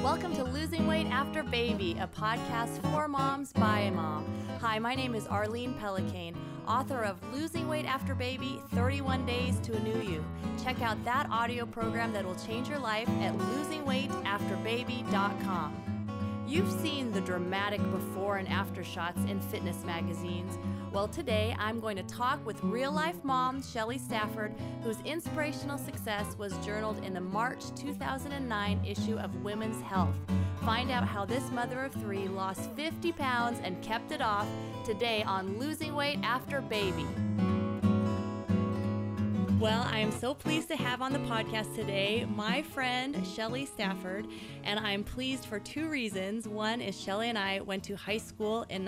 Welcome to Losing Weight After Baby, a podcast for moms by a mom. Hi, my name is Arlene Pellicane, author of Losing Weight After Baby, 31 Days to a New You. Check out that audio program that will change your life at losingweightatterbaby.com. You've seen the dramatic before and after shots in fitness magazines. Well, today I'm going to talk with real-life mom Shelley Stafford, whose inspirational success was journaled in the March 2009 issue of Women's Health. Find out how this mother of three lost 50 pounds and kept it off today on Losing Weight After Baby. Well, I am so pleased to have on the podcast today my friend Shelley Stafford, and I'm pleased for two reasons. One is Shelley and I went to high school in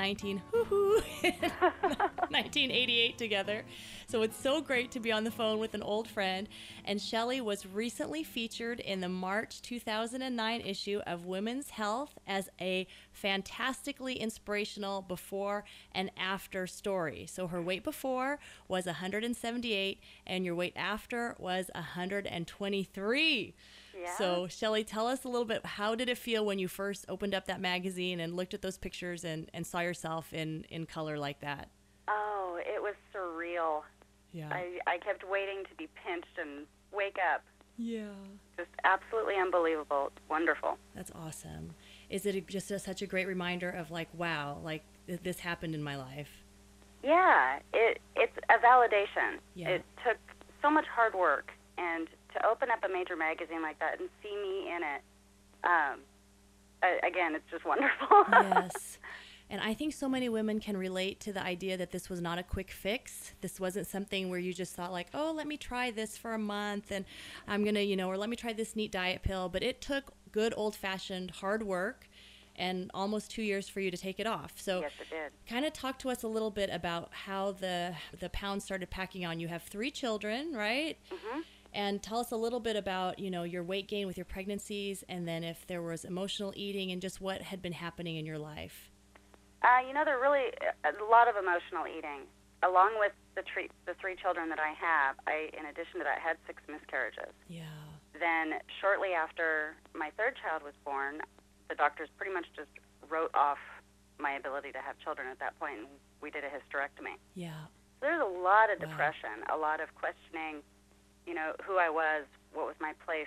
1988 together, so it's so great to be on the phone with an old friend. And Shelley was recently featured in the March 2009 issue of Women's Health as a fantastically inspirational before and after story. So her weight before was 178, and your weight after was 123. Yeah. So Shelley, tell us a little bit, how did it feel when you first opened up that magazine and looked at those pictures and saw yourself in color like that? Oh, it was surreal. Yeah. I kept waiting to be pinched and wake up. Yeah. Just absolutely unbelievable. It's wonderful. That's awesome. Is it just such a great reminder of like, wow, like this happened in my life? Yeah, it's a validation. Yeah. It took so much hard work, and to open up a major magazine like that and see me in it, again, it's just wonderful. Yes. And I think so many women can relate to the idea that this was not a quick fix. This wasn't something where you just thought like, oh, let me try this for a month and I'm going to, or let me try this neat diet pill. But it took good old-fashioned hard work and almost 2 years for you to take it off. So Yes, it did. kind of talk to us a little bit about how the pounds started packing on. You have 3 children, right? Mm-hmm. And tell us a little bit about, your weight gain with your pregnancies, and then if there was emotional eating and just what had been happening in your life. There really a lot of emotional eating. Along with the 3 children that I have, in addition to that, had 6 miscarriages. Yeah. Then shortly after my 3rd child was born, the doctors pretty much just wrote off my ability to have children at that point, and we did a hysterectomy. Yeah. So there's a lot of Wow. depression, a lot of questioning, who I was, what was my place,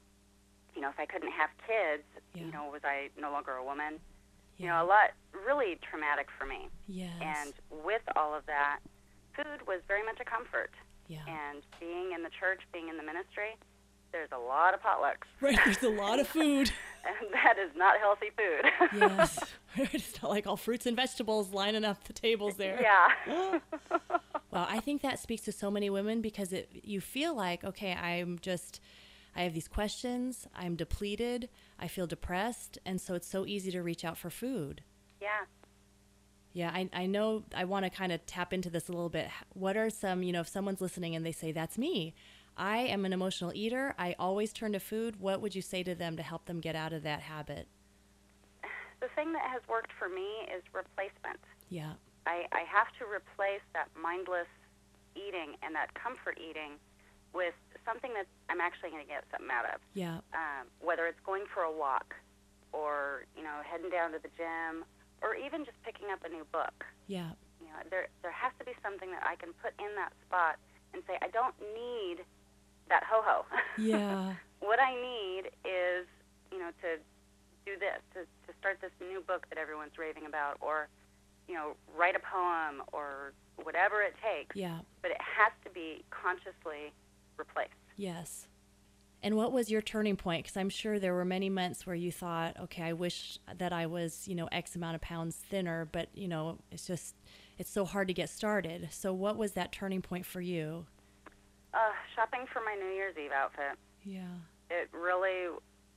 if I couldn't have kids, Yeah. was I no longer a woman? Yeah. A lot really traumatic for me. Yes. And with all of that, food was very much a comfort. Yeah. And being in the church, being in the ministry, there's a lot of potlucks. Right, there's a lot of food. And that is not healthy food. Yes. It's not like all fruits and vegetables lining up the tables there. Yeah. Well, I think that speaks to so many women because you feel like, okay, I have these questions, I'm depleted, I feel depressed, and so it's so easy to reach out for food. Yeah. Yeah, I know I want to kind of tap into this a little bit. What are some, if someone's listening and they say, that's me, I am an emotional eater, I always turn to food, what would you say to them to help them get out of that habit? The thing that has worked for me is replacement. Yeah. I have to replace that mindless eating and that comfort eating with something that I'm actually going to get something out of. Yeah. Whether it's going for a walk or, heading down to the gym or even just picking up a new book. Yeah. There has to be something that I can put in that spot and say, I don't need that ho-ho. Yeah. What I need is, to do this, to start this new book that everyone's raving about, or, write a poem or whatever it takes. Yeah. But it has to be consciously replaced. Yes. And what was your turning point? Because I'm sure there were many months where you thought, okay, I wish that I was, X amount of pounds thinner, but, it's so hard to get started. So what was that turning point for you? Shopping for my New Year's Eve outfit. Yeah. It really,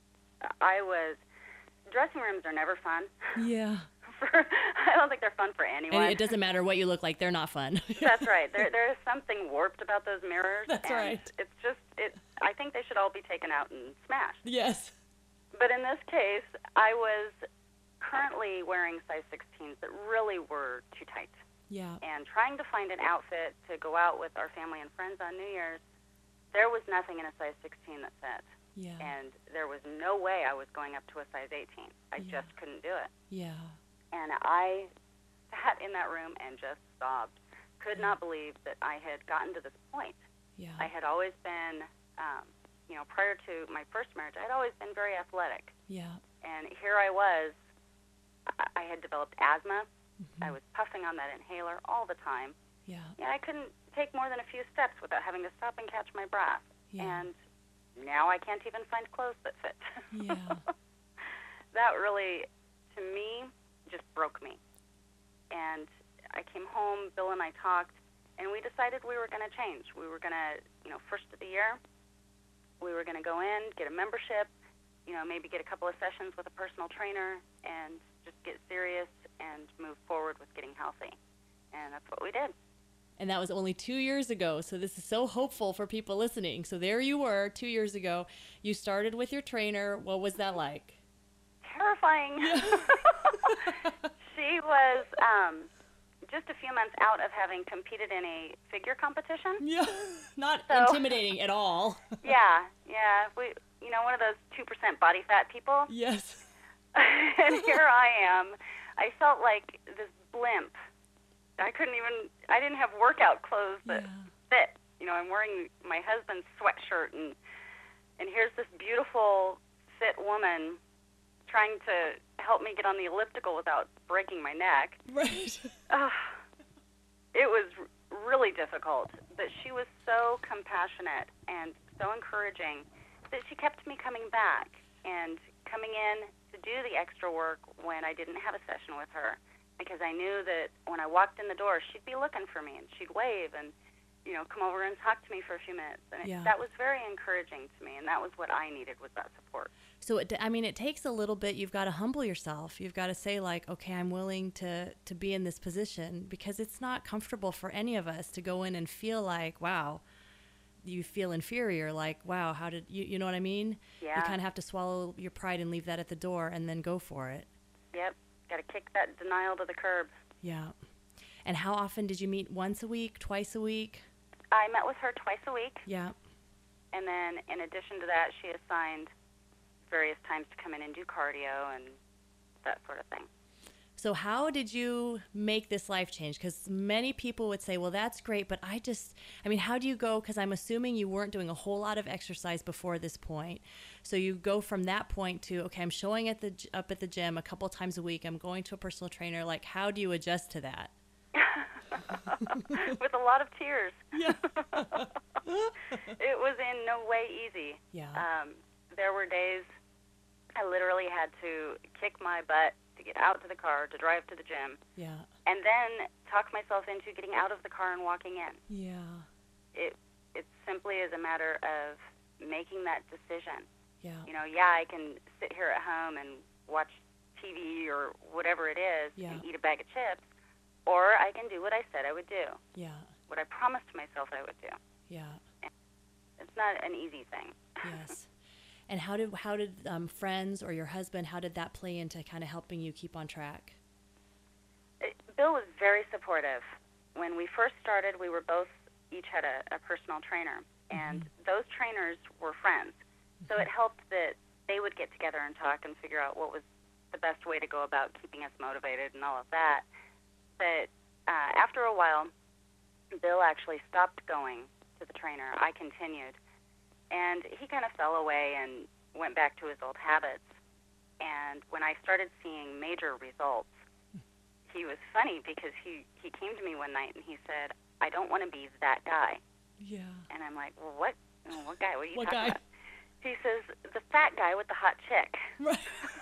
dressing rooms are never fun. Yeah. I don't think they're fun for anyone. And it doesn't matter what you look like, they're not fun. That's right. There is something warped about those mirrors. That's right. It's just, I think they should all be taken out and smashed. Yes. But in this case, I was currently wearing size 16s that really were too tight. Yeah. And trying to find an outfit to go out with our family and friends on New Year's, there was nothing in a size 16 that fit. Yeah. And there was no way I was going up to a size 18. I Yeah. just couldn't do it. Yeah. And I sat in that room and just sobbed. Could not believe that I had gotten to this point. Yeah. I had always been, prior to my first marriage, I'd always been very athletic. Yeah. And here I was. I had developed asthma. Mm-hmm. I was puffing on that inhaler all the time. Yeah. I couldn't take more than a few steps without having to stop and catch my breath. Yeah. And now I can't even find clothes that fit. Yeah. That really, to me, just broke me. And I came home, Bill and I talked, and we decided we were going to change. We were going to, first of the year, we were going to go in, get a membership, maybe get a couple of sessions with a personal trainer, and just get serious and move forward with getting healthy. And that's what we did. And that was only 2 years ago. So this is so hopeful for people listening. So there you were 2 years ago. You started with your trainer. What was that like? Terrifying. Yeah. She was just a few months out of having competed in a figure competition. Yeah. Not So- intimidating at all. Yeah. We, one of those 2% body fat people. Yes. And here I am. I felt like this blimp. I didn't have workout clothes that fit. I'm wearing my husband's sweatshirt, and here's this beautiful, fit woman trying to help me get on the elliptical without breaking my neck. Right. It was really difficult, but she was so compassionate and so encouraging that she kept me coming back and coming in to do the extra work when I didn't have a session with her, because I knew that when I walked in the door, she'd be looking for me, and she'd wave and, come over and talk to me for a few minutes. And that was very encouraging to me, and that was what I needed, was that support. So, it takes a little bit. You've got to humble yourself. You've got to say, like, okay, I'm willing to be in this position, because it's not comfortable for any of us to go in and feel like, wow, you feel inferior. Like, wow, how did you know what I mean? Yeah. You kind of have to swallow your pride and leave that at the door and then go for it. Yep. Got to kick that denial to the curb. Yeah. And how often did you meet? Once a week, twice a week? I met with her twice a week. Yeah. And then in addition to that, she assigned various times to come in and do cardio and that sort of thing. So how did you make this life change? Because many people would say, well, that's great, but how do you go? Because I'm assuming you weren't doing a whole lot of exercise before this point. So you go from that point to, okay, I'm showing up at the gym a couple times a week. I'm going to a personal trainer. Like, how do you adjust to that? With a lot of tears. Yeah. It was in no way easy. Yeah. There were days I literally had to kick my butt to get out to the car, to drive to the gym, Yeah. and then talk myself into getting out of the car and walking in. Yeah. It simply is a matter of making that decision. Yeah. I can sit here at home and watch TV or whatever it is and eat a bag of chips, or I can do what I said I would do, Yeah. what I promised myself I would do. Yeah. It's not an easy thing. Yes. And how did friends or your husband, how did that play into kind of helping you keep on track? Bill was very supportive. When we first started, we were both each had a personal trainer, and those trainers were friends. So it helped that they would get together and talk and figure out what was the best way to go about keeping us motivated and all of that. But after a while, Bill actually stopped going to the trainer. I continued. And he kind of fell away and went back to his old habits. And when I started seeing major results, he was funny because he came to me one night and he said, I don't want to be that guy. Yeah. And I'm like, well, what guy? What are you What talking guy? about? He says, the fat guy with the hot chick. Right.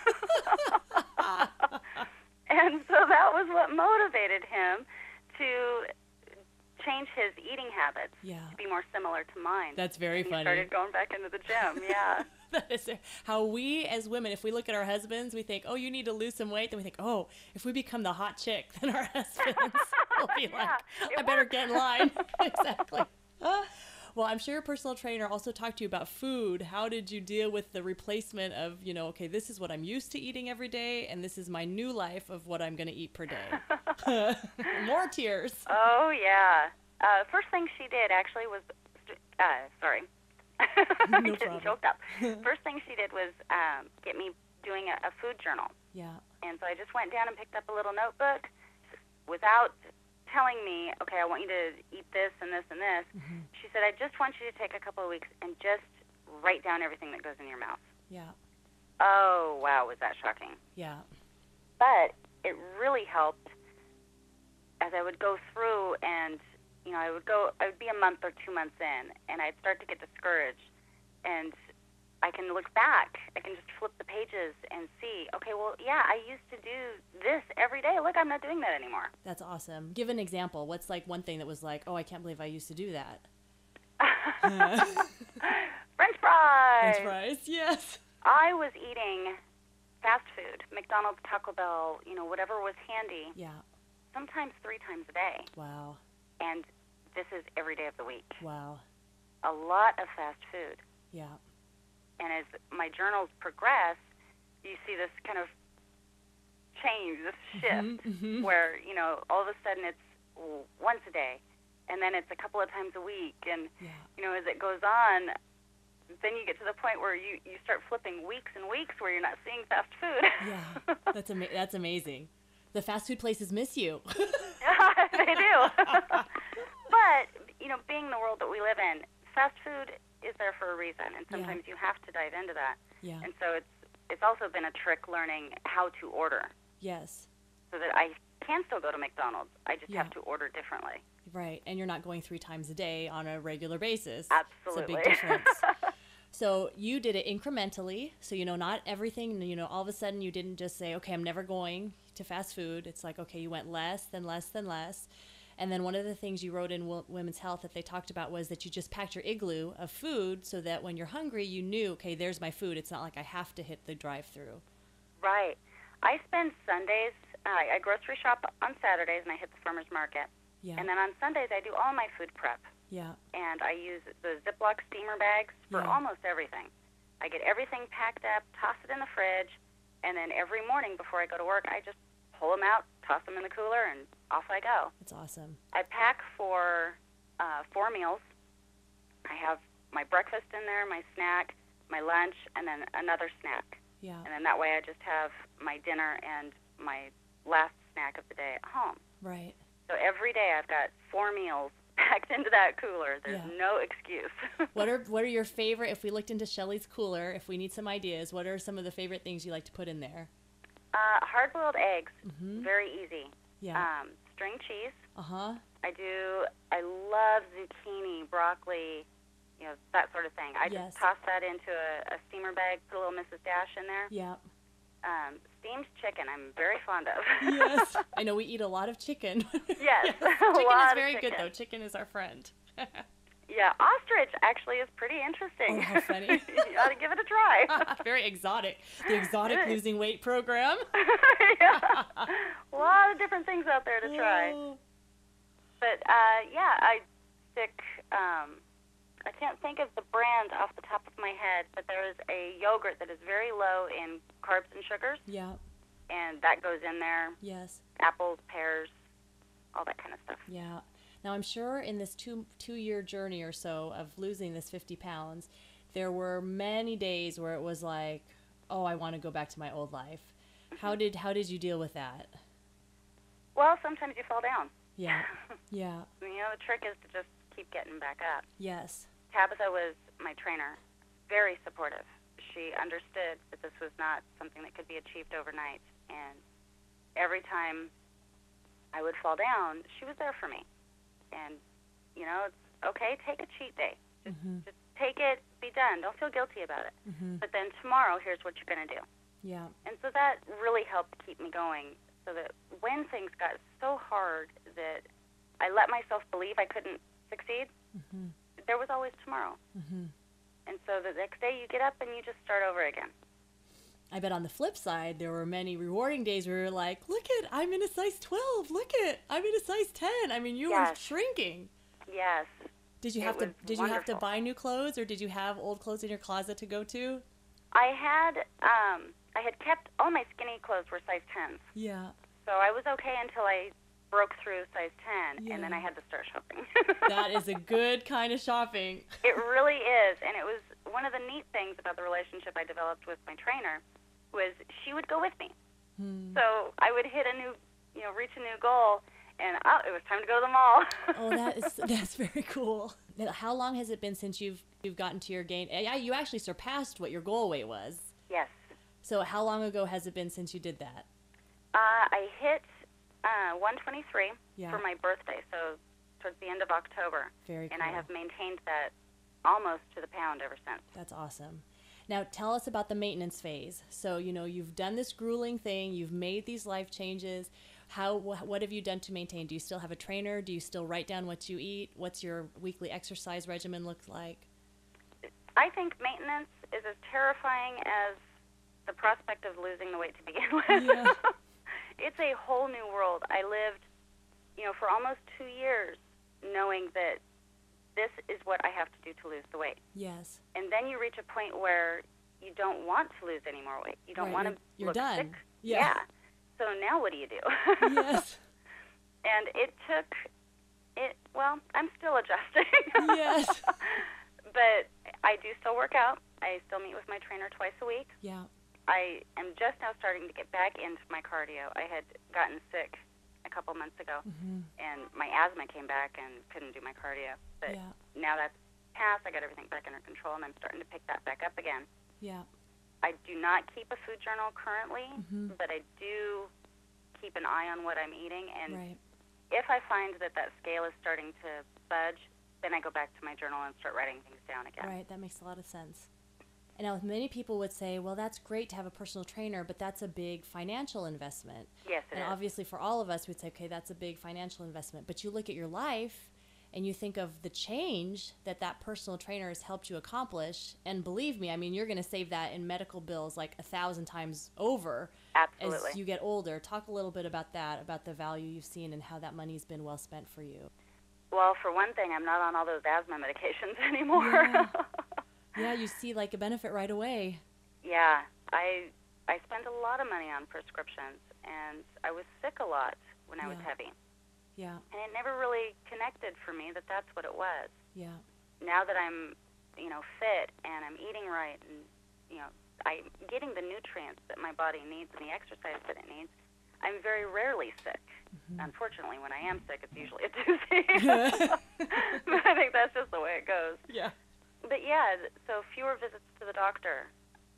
And so that was what motivated him to change his eating habits to be more similar to mine. That's very funny. He started going back into the gym, yeah. That is how we as women, if we look at our husbands, we think, oh, you need to lose some weight. Then we think, oh, if we become the hot chick, then our husbands will be like, I better get in line. Exactly. Well, I'm sure your personal trainer also talked to you about food. How did you deal with the replacement of, okay, this is what I'm used to eating every day, and this is my new life of what I'm going to eat per day? More tears. Oh, yeah. First thing she did actually was, I'm No getting problem. choked up. First thing she did was get me doing a food journal. Yeah. And so I just went down and picked up a little notebook without telling me, okay, I want you to eat this and this and this. Mm-hmm. She said, I just want you to take a couple of weeks and just write down everything that goes in your mouth. Yeah. Oh, wow, was that shocking. Yeah. But it really helped as I would go through and, I would be a month or 2 months in, and I'd start to get discouraged. And I can look back. I can just flip the pages and see, okay, well, yeah, I used to do this every day. Look, I'm not doing that anymore. That's awesome. Give an example. What's like one thing that was like, oh, I can't believe I used to do that? French fries. French fries, yes. I was eating fast food, McDonald's, Taco Bell, whatever was handy, Yeah. sometimes 3 times a day. Wow. And this is every day of the week. Wow. A lot of fast food. Yeah. And as my journals progress, you see this kind of change, this shift, Mm-hmm. where, all of a sudden it's once a day, and then it's a couple of times a week. And, Yeah. as it goes on, then you get to the point where you start flipping weeks and weeks where you're not seeing fast food. Yeah. That's amazing. The fast food places miss you. They do. But, being the world that we live in, fast food is there for a reason, and sometimes you have to dive into that. Yeah. And so it's also been a trick learning how to order Yes. so that I can still go to McDonald's. I just Yeah. have to order differently. Right. And you're not going 3 times a day on a regular basis. Absolutely. It's a big difference. So you did it incrementally. So, not everything, all of a sudden you didn't just say, okay, I'm never going to fast food. It's like, okay, you went less, then less, then less. And then one of the things you wrote in Women's Health that they talked about was that you just packed your igloo of food so that when you're hungry, you knew, okay, there's my food. It's not like I have to hit the drive-through. Right. I spend Sundays, I grocery shop on Saturdays, and I hit the farmer's market. Yeah. And then on Sundays, I do all my food prep. Yeah. And I use the Ziploc steamer bags for almost everything. I get everything packed up, toss it in the fridge, and then every morning before I go to work, I just pull them out, toss them in the cooler, and off I go. That's awesome. I pack for 4 meals. I have my breakfast in there, my snack, my lunch, and then another snack. Yeah. And then that way I just have my dinner and my last snack of the day at home. Right. So every day I've got 4 meals packed into that cooler. There's no excuse. What are your favorite, if we looked into Shelly's cooler, if we need some ideas, what are some of the favorite things you like to put in there? Hard-boiled eggs, Mm-hmm. very easy. Yeah. String cheese. Uh-huh. I love zucchini, broccoli, that sort of thing. I just toss that into a steamer bag, put a little Mrs. Dash in there. Yeah. Steamed chicken, I'm very fond of. Yes. I know we eat a lot of chicken. Yes. Chicken is very good, though. Chicken is our friend. Yeah, ostrich actually is pretty interesting. Oh, how funny. You ought to give it a try. Very exotic. The exotic losing weight program. Yeah. A lot of different things out there to try. Oh. But, I stick, I can't think of the brand off the top of my head, but there is a yogurt that is very low in carbs and sugars, Yeah. and that goes in there. Yes. Apples, pears, all that kind of stuff. Yeah. Now, I'm sure in this two-year journey or so of losing this 50 pounds, there were many days where it was like, oh, I want to go back to my old life. How did you deal with that? Well, sometimes you fall down. Yeah. Yeah. The trick is to just keep getting back up. Yes. Tabitha was my trainer, very supportive. She understood that this was not something that could be achieved overnight. And every time I would fall down, she was there for me. And, it's okay, take a cheat day. Just take it, be done. Don't feel guilty about it. Mm-hmm. But then tomorrow, here's what you're going to do. Yeah. And so that really helped keep me going, so that when things got so hard that I let myself believe I couldn't succeed, there was always tomorrow. And so the next day you get up and you just start over again. I bet on the flip side, there were many rewarding days where you're like, look it, I'm in a size 12. Look it, I'm in a size 10. I mean, you were shrinking. Yes. Did you have to buy new clothes, or did you have old clothes in your closet to go to? I had kept all my skinny clothes were size 10s. Yeah. So I was okay until I broke through size 10, Yeah. and then I had to start shopping. That is a good kind of shopping. It really is, and it was one of the neat things about the relationship I developed with my trainer was she would go with me. So I would hit a new, reach a new goal, and it was time to go to the mall. Oh, that's very cool. Now, how long has it been since you've gotten to your gain? Yeah, you actually surpassed what your goal weight was. Yes. So how long ago has it been since you did that? I hit 123 Yeah. for my birthday, so towards the end of October. Very cool. And I have maintained that almost to the pound ever since. That's awesome. Now tell us about the maintenance phase. So, you've done this grueling thing, you've made these life changes. What have you done to maintain? Do you still have a trainer? Do you still write down what you eat? What's your weekly exercise regimen look like? I think maintenance is as terrifying as the prospect of losing the weight to begin with. Yeah. It's a whole new world. I lived, for almost 2 years knowing that this is what I have to do to lose the weight. Yes. And then you reach a point where you don't want to lose any more weight. You don't want to you're look done. sick. Yeah. So now what do you do? Yes. And I'm still adjusting. Yes. But I do still work out. I still meet with my trainer twice a week. Yeah. I am just now starting to get back into my cardio. I had gotten sick a couple months ago, and my asthma came back and couldn't do my cardio. But now that's passed. I got everything back under control, and I'm starting to pick that back up again. Yeah. I do not keep a food journal currently, but I do keep an eye on what I'm eating. And if I find that scale is starting to budge, then I go back to my journal and start writing things down again. Right, that makes a lot of sense. And now many people would say, well, that's great to have a personal trainer, but that's a big financial investment. Yes, it is. And obviously for all of us, we'd say, okay, that's a big financial investment. But you look at your life and you think of the change that personal trainer has helped you accomplish. And believe me, I mean, you're going to save that in medical bills like 1,000 times over. Absolutely. As you get older. Talk a little bit about that, about the value you've seen and how that money's been well spent for you. Well, for one thing, I'm not on all those asthma medications anymore. Yeah. Yeah, you see like a benefit right away. Yeah, I spent a lot of money on prescriptions, and I was sick a lot when I was heavy. Yeah. And it never really connected for me that that's what it was. Yeah. Now that I'm, fit and I'm eating right and, I'm getting the nutrients that my body needs and the exercise that it needs, I'm very rarely sick. Unfortunately, when I am sick, it's usually a doozy. But I think that's just the way it goes. Yeah. But so fewer visits to the doctor,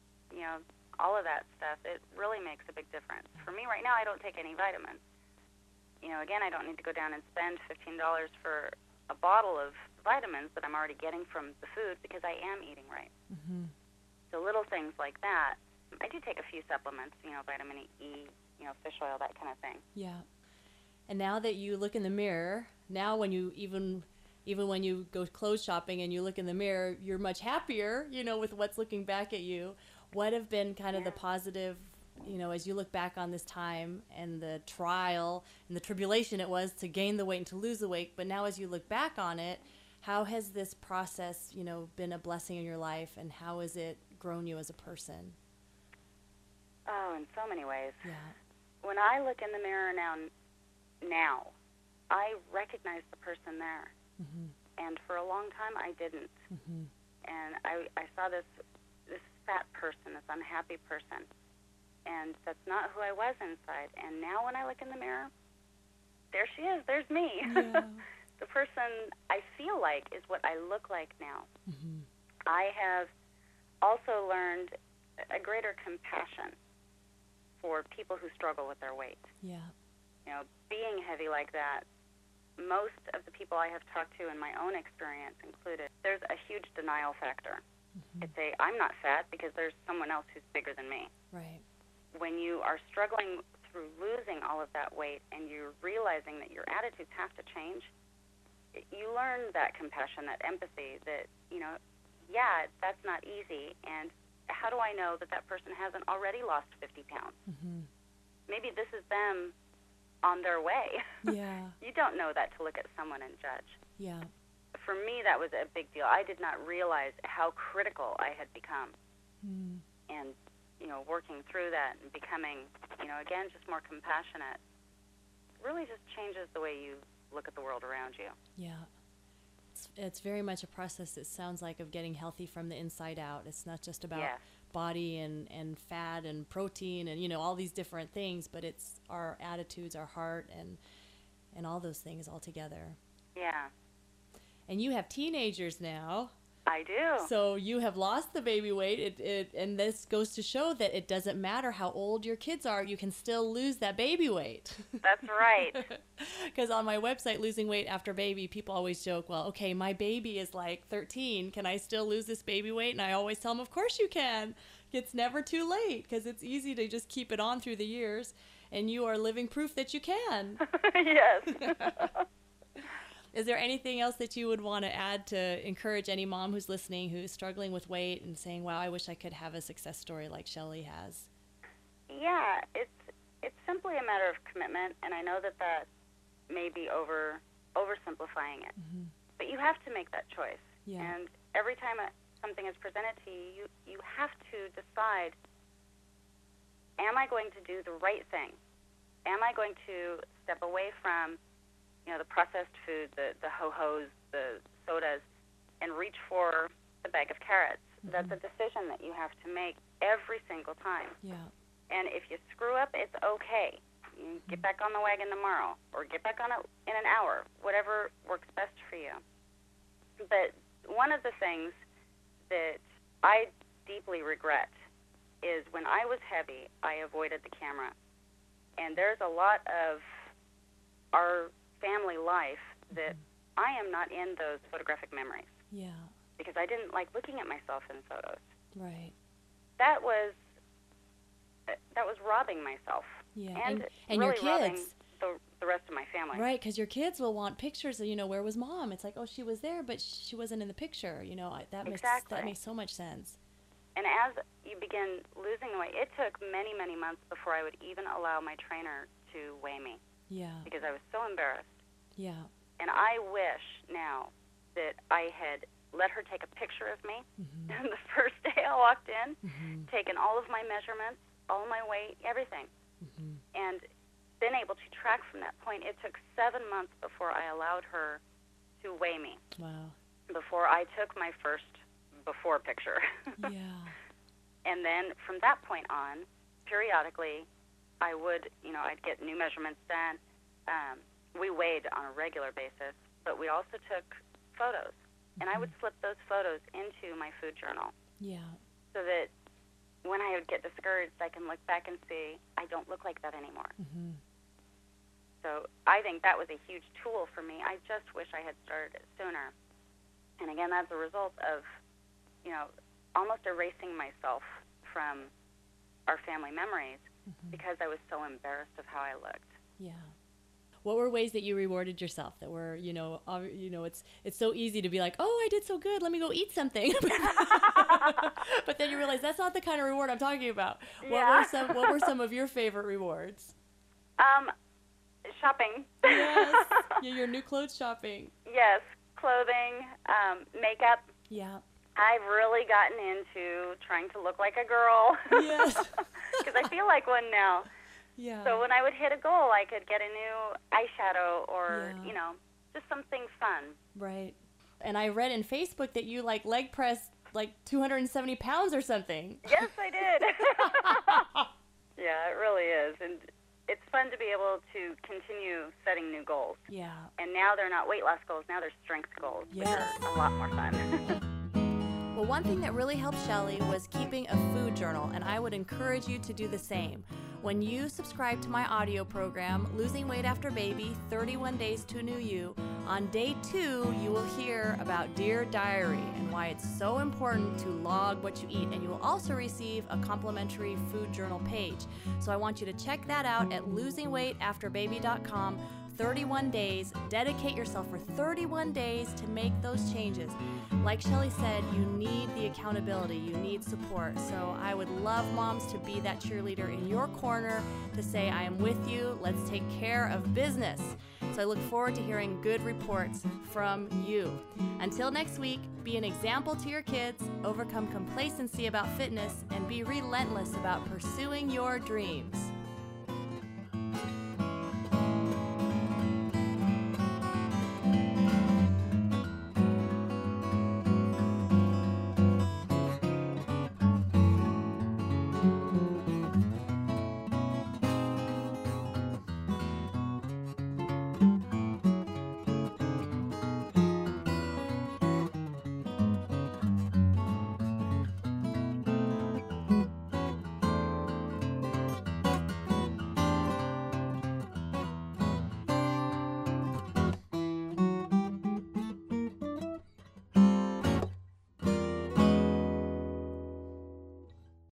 all of that stuff, it really makes a big difference. For me right now, I don't take any vitamins. Again, I don't need to go down and spend $15 for a bottle of vitamins that I'm already getting from the food because I am eating right. So little things like that. I do take a few supplements, vitamin E, fish oil, that kind of thing. Yeah. And now that you look in the mirror, now when you even when you go clothes shopping and you look in the mirror, you're much happier, with what's looking back at you. What have been kind of the positive, as you look back on this time and the trial and the tribulation it was to gain the weight and to lose the weight, but now as you look back on it, how has this process, been a blessing in your life, and how has it grown you as a person? Oh, in so many ways. Yeah. When I look in the mirror now, I recognize the person there. And for a long time, I didn't. And I saw this fat person, this unhappy person, and that's not who I was inside. And now when I look in the mirror, there she is. There's me. Yeah. The person I feel like is what I look like now. I have also learned a greater compassion for people who struggle with their weight. Yeah. Being heavy like that, most of the people I have talked to in my own experience included, there's a huge denial factor. It's I'm not fat because there's someone else who's bigger than me. Right. When you are struggling through losing all of that weight and you're realizing that your attitudes have to change, you learn that compassion, that empathy, that, that's not easy. And how do I know that person hasn't already lost 50 pounds? Maybe this is them on their way. Yeah. You don't know that to look at someone and judge. Yeah. For me, that was a big deal. I did not realize how critical I had become. And, working through that and becoming, again, just more compassionate. really just changes the way you look at the world around you. Yeah. It's very much a process, it sounds like, of getting healthy from the inside out. It's not just about body and fat and protein and, you know, all these different things, but it's our attitudes, our heart, and all those things all together. Yeah. And you have teenagers now. I do. So you have lost the baby weight, and this goes to show that it doesn't matter how old your kids are, you can still lose that baby weight. That's right. Because on my website, Losing Weight After Baby, people always joke, well, okay, my baby is like 13. Can I still lose this baby weight? And I always tell them, of course you can. It's never too late, because it's easy to just keep it on through the years, and you are living proof that you can. Yes. Is there anything else that you would want to add to encourage any mom who's listening who's struggling with weight and saying, wow, I wish I could have a success story like Shelly has? Yeah, it's simply a matter of commitment, and I know that may be oversimplifying it. Mm-hmm. But you have to make that choice. Yeah. And every time something is presented to you, you have to decide, am I going to do the right thing? Am I going to step away from, you know, the processed food, the ho-hos, the sodas, and reach for the bag of carrots? Mm-hmm. That's a decision that you have to make every single time. Yeah. And if you screw up, it's okay. You get back on the wagon tomorrow, or get back on it in an hour, whatever works best for you. But one of the things that I deeply regret is when I was heavy, I avoided the camera. And there's a lot of our family life that I am not in those photographic memories. Yeah. Because I didn't like looking at myself in photos. Right. That was robbing myself. Yeah. And really your kids. The rest of my family. Right, because your kids will want pictures of, you know, where was mom? It's like, oh, she was there, but she wasn't in the picture. You know, that makes so much sense. And as you begin losing the weight, it took many, many months before I would even allow my trainer to weigh me. Yeah. Because I was so embarrassed. Yeah. And I wish now that I had let her take a picture of me the first day I walked in, taken all of my measurements, all my weight, everything, and been able to track from that point. It took 7 months before I allowed her to weigh me. Wow. Before I took my first before picture. Yeah. And then from that point on, periodically, I would, you know, I'd get new measurements done. We weighed on a regular basis, but we also took photos. And I would slip those photos into my food journal. Yeah. So that when I would get discouraged, I can look back and see, I don't look like that anymore. So I think that was a huge tool for me. I just wish I had started it sooner. And again, that's a result of, you know, almost erasing myself from our family memories because I was so embarrassed of how I looked. Yeah. What were ways that you rewarded yourself that were, it's so easy to be like, oh, I did so good, let me go eat something. But then you realize that's not the kind of reward I'm talking about. Yeah. What were some of your favorite rewards? Shopping. Yes. Yeah, your new clothes shopping. Yes, clothing, makeup. Yeah. I've really gotten into trying to look like a girl. Yes. Because I feel like one now. Yeah. So when I would hit a goal, I could get a new eyeshadow or, you know, just something fun. Right. And I read in Facebook that you, like, leg pressed, like, 270 pounds or something. Yes, I did. Yeah, it really is. And it's fun to be able to continue setting new goals. Yeah. And now they're not weight loss goals. Now they're strength goals, which are a lot more fun. Well, one thing that really helped Shelly was keeping a food journal, and I would encourage you to do the same. When you subscribe to my audio program, Losing Weight After Baby, 31 Days to New You, on day 2, you will hear about Dear Diary and why it's so important to log what you eat, and you will also receive a complimentary food journal page. So I want you to check that out at losingweightafterbaby.com. 31 days, dedicate yourself for 31 days to make those changes. Like Shelly said, you need the accountability, you need support. So I would love moms to be that cheerleader in your corner to say, I am with you, let's take care of business. So I look forward to hearing good reports from you. Until next week, be an example to your kids, overcome complacency about fitness, and be relentless about pursuing your dreams.